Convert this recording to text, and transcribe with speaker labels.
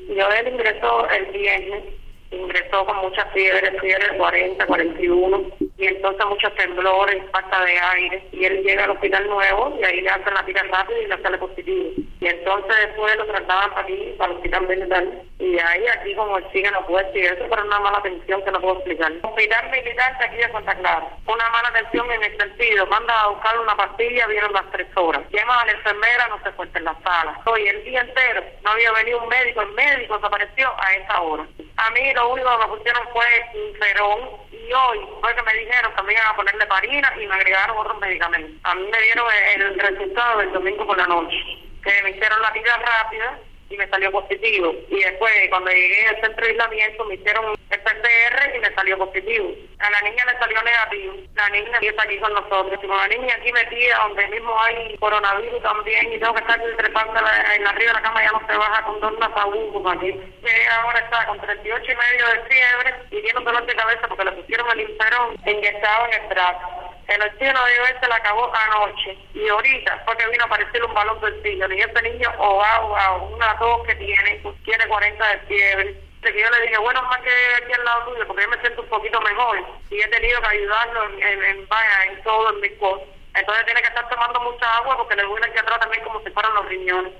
Speaker 1: Yo él ingresó el viernes, ingresó con mucha fiebre 40, 41, y entonces muchos temblores, falta de aire, y él llega al hospital nuevo y ahí le hacen la tira rápida y le sale positivo. Y entonces después lo trasladan para aquí, para el hospital militar, y ahí aquí como el sigue no puede decir eso, pero una mala atención que no puedo explicar. Hospital militar de aquí de Santa Clara, una mala atención en el sentido, manda a buscar una pastilla, vienen las 3 horas, llama a la enfermera, no se encuentra en la sala. Hoy el día entero no había venido un médico, el médico desapareció a esa hora. A mí lo único que me pusieron fue un ferón, y hoy fue que me dijeron que me iban a poner heparina y me agregaron otros medicamentos. A mí me dieron el resultado del domingo por la noche, que me hicieron la tira rápida y me salió positivo. Y después, cuando llegué al centro de aislamiento, me hicieron el PCR y me salió positivo. A la niña le salió negativo. La niña empieza aquí con nosotros. Y con la niña aquí metida, donde mismo hay coronavirus también, y tengo que estar trepando en la arriba de la cama, ya no se baja con dos nasabucos aquí. Ella ahora está con 38 y medio de fiebre y tiene un dolor de cabeza porque le pusieron el interferón inyectado en el brazo. El oxígeno de él se le acabó anoche y ahorita fue que vino a aparecer un balón del oxígeno y ese niño una tos que tiene 40 de fiebre. Que yo le dije, bueno, más que aquí al lado tuyo, porque yo me siento un poquito mejor y he tenido que ayudarlo en todo, en mis cosas. Entonces tiene que estar tomando mucha agua porque le duele aquí atrás también como si fueran los riñones.